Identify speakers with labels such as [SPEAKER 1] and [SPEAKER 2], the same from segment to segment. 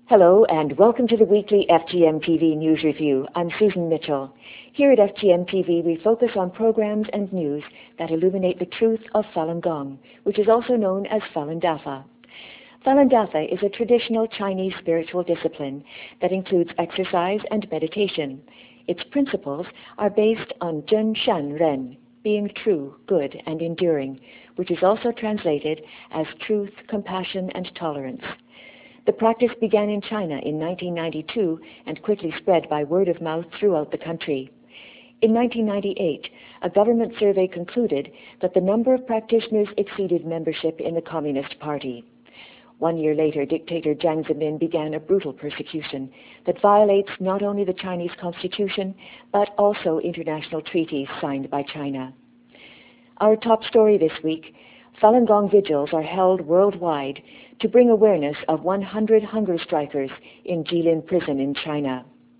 [SPEAKER 1] Hello and welcome to the weekly FGM TV News Review. I'm Susan Mitchell. Here at FGM TV, we focus on programs and news that illuminate the truth of Falun Gong, which is also known as Falun Dafa. Falun Dafa is a traditional Chinese spiritual discipline that includes exercise and meditation. Its principles are based on Zhen Shan Ren, being true, good, and enduring, which is also translated as truth, compassion, and tolerance. The practice began in China in 1992 and quickly spread by word of mouth throughout the country. In 1998, a government survey concluded that the number of practitioners exceeded membership in the Communist Party. 1 year later, dictator Jiang Zemin began a brutal persecution that violates not only the Chinese constitution, but also international treaties signed by China. Our top story this week: Falun Gong vigils are held worldwide to bring awareness of 100 hunger strikers in Jilin prison in China.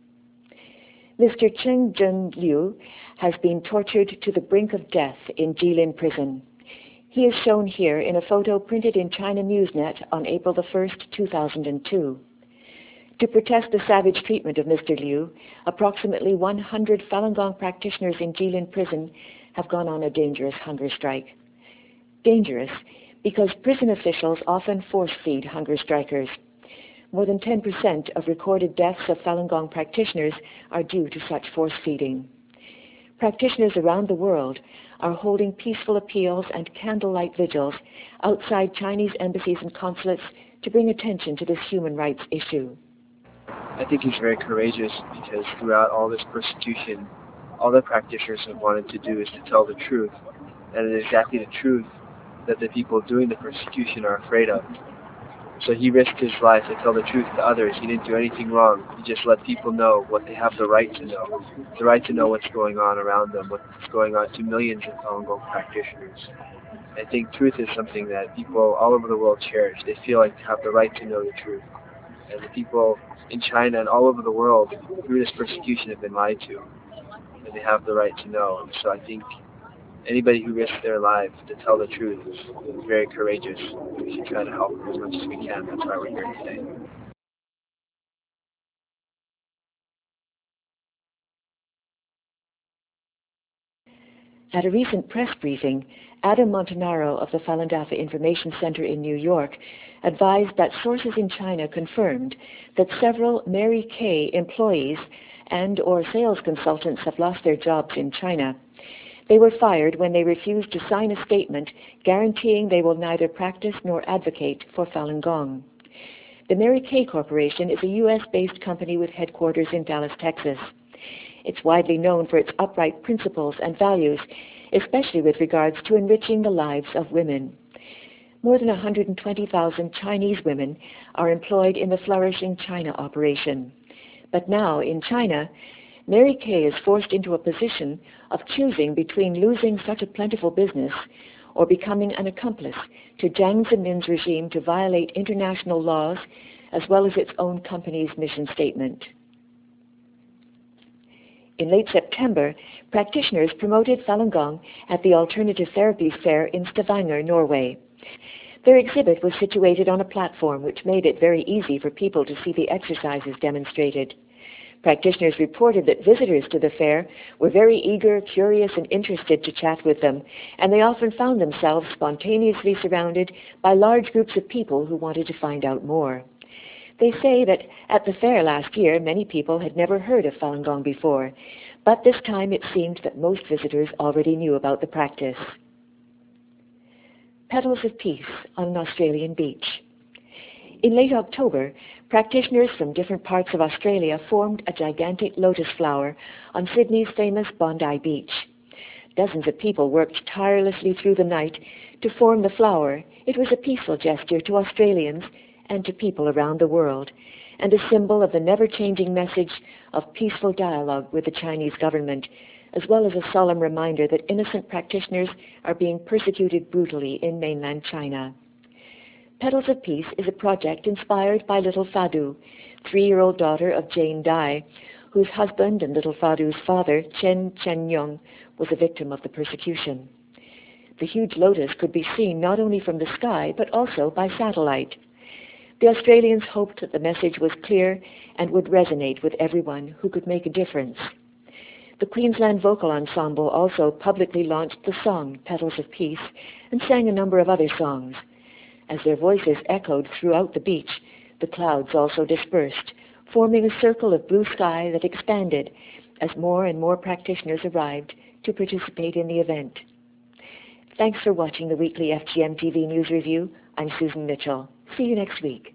[SPEAKER 1] Mr. Cheng Zhen-liu has been tortured to the brink of death in Jilin prison. He is shown here in a photo printed in China Newsnet on April 1st, 2002. To protest the savage treatment of Mr. Liu, approximately 100 Falun Gong practitioners in Jilin prison have gone on a dangerous hunger strike. Dangerous because prison officials often force-feed hunger strikers. More than 10% of recorded deaths of Falun Gong practitioners are due to such force-feeding. Practitioners around the world are holding peaceful appeals and candlelight vigils outside Chinese embassies and consulates to bring attention to this human rights issue.
[SPEAKER 2] I think he's very courageous because throughout all this persecution, all the practitioners have wanted to do is to tell the truth, and it is exactly the truth that the people doing the persecution are afraid of. So he risked his life to tell the truth to others. He didn't do anything wrong. He just let people know what they have the right to know. The right to know what's going on around them, what's going on to millions of Falun Gong practitioners. I think truth is something that people all over the world cherish. They feel like they have the right to know the truth. And the people in China and all over the world through this persecution have been lied to. And they have the right to know. And so I think anybody who risks their lives to tell the truth is very courageous. We should try to help them as much as we can. That's why we're here today.
[SPEAKER 1] At a recent press briefing, Adam Montanaro of the Falun Dafa Information Center in New York advised that sources in China confirmed that several Mary Kay employees and/or sales consultants have lost their jobs in China. They were fired when they refused to sign a statement guaranteeing they will neither practice nor advocate for Falun Gong. The Mary Kay Corporation is a U.S.-based company with headquarters in Dallas, Texas. It's widely known for its upright principles and values, especially with regards to enriching the lives of women. More than 120,000 Chinese women are employed in the flourishing China operation. But now, in China, Mary Kay is forced into a position of choosing between losing such a plentiful business or becoming an accomplice to Jiang Zemin's regime to violate international laws as well as its own company's mission statement. In late September, practitioners promoted Falun Gong at the Alternative Therapies Fair in Stavanger, Norway. Their exhibit was situated on a platform which made it very easy for people to see the exercises demonstrated. Practitioners reported that visitors to the fair were very eager, curious, and interested to chat with them, and they often found themselves spontaneously surrounded by large groups of people who wanted to find out more. They say that at the fair last year, many people had never heard of Falun Gong before, but this time it seemed that most visitors already knew about the practice. Petals of Peace on an Australian beach. In late October, practitioners from different parts of Australia formed a gigantic lotus flower on Sydney's famous Bondi Beach. Dozens of people worked tirelessly through the night to form the flower. It was a peaceful gesture to Australians and to people around the world, and a symbol of the never-changing message of peaceful dialogue with the Chinese government, as well as a solemn reminder that innocent practitioners are being persecuted brutally in mainland China. Petals of Peace is a project inspired by Little Fadu, 3-year-old daughter of Jane Dai, whose husband and Little Fadu's father, Chen Chenyong, was a victim of the persecution. The huge lotus could be seen not only from the sky, but also by satellite. The Australians hoped that the message was clear and would resonate with everyone who could make a difference. The Queensland Vocal Ensemble also publicly launched the song Petals of Peace and sang a number of other songs. As their voices echoed throughout the beach, the clouds also dispersed, forming a circle of blue sky that expanded as more and more practitioners arrived to participate in the event. Thanks for watching the weekly FGM TV News Review. I'm Susan Mitchell. See you next week.